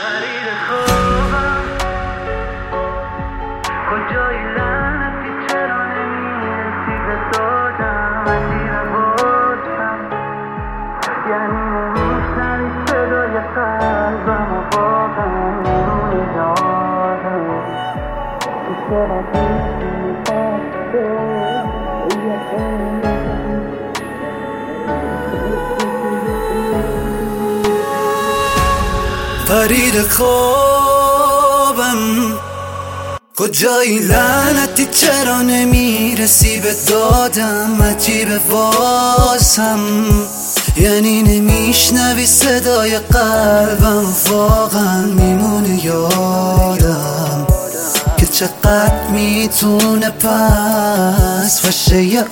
فرید خوبم کجایی لعنتی چرا نمیرسی به دادم عجیب باشم یعنی نمیشنوی صدای قلبم و واقعا میمونی یادم که چرا دیدی فرید خوابم کجایی لعنتی چرا نمیرسی به دادم عجیبه واسم یعنی نمیشنوی صدای قلبم واقعا میمونه یادم که چقدر میتونه پس باشه یه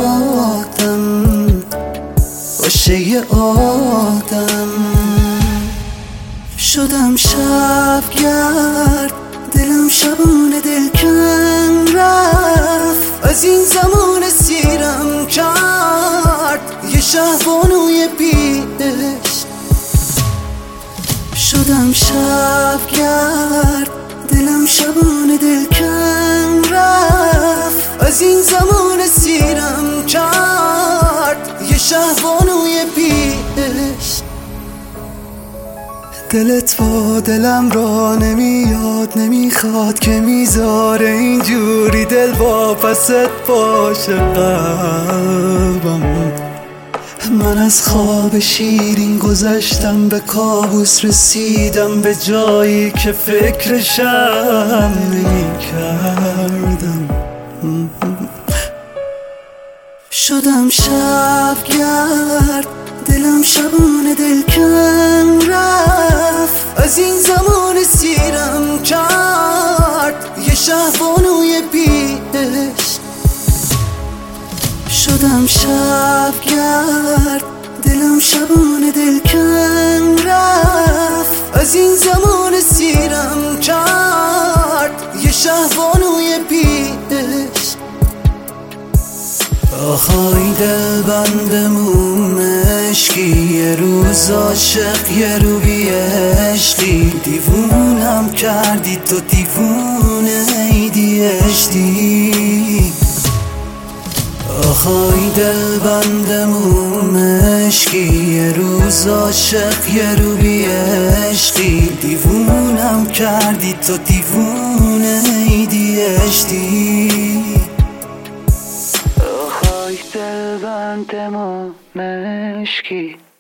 آدم شدم شبگرد دلم شبونه دلکن رفت از این زمان سیرم کرد یه شهبانوی بی‌عشق شدم شبگرد دلم شبونه دلکن رفت از این زمان سیرم کرد یه شهبانوی بی‌عشق دلت با دلم را نمیاد نمیخواد که میذاره اینجوری دل واپست باشه قلبم من از خواب شیرین گذشتم به کابوس رسیدم به جایی که فکرشم نمیکردم شدم شبگرد دلم شبونه دلکن رفت از این زمان سیرم کرد یه شهبانوی بی‌عشق شدم شبگرد دلم شبونه دلکن رفت از این زمان سیرم کرد یه شهبانوی بی‌عشق آخای دل بندمون عشقی یه روز عاشق یه رو بی عشقی دیوونم کردی تو دیوونه ADHD آخای دل بندمون عشقی یه روز عاشق یه رو بی عشقی دیوونم کردی تو دیوونه ADHD دل بند ما مشکی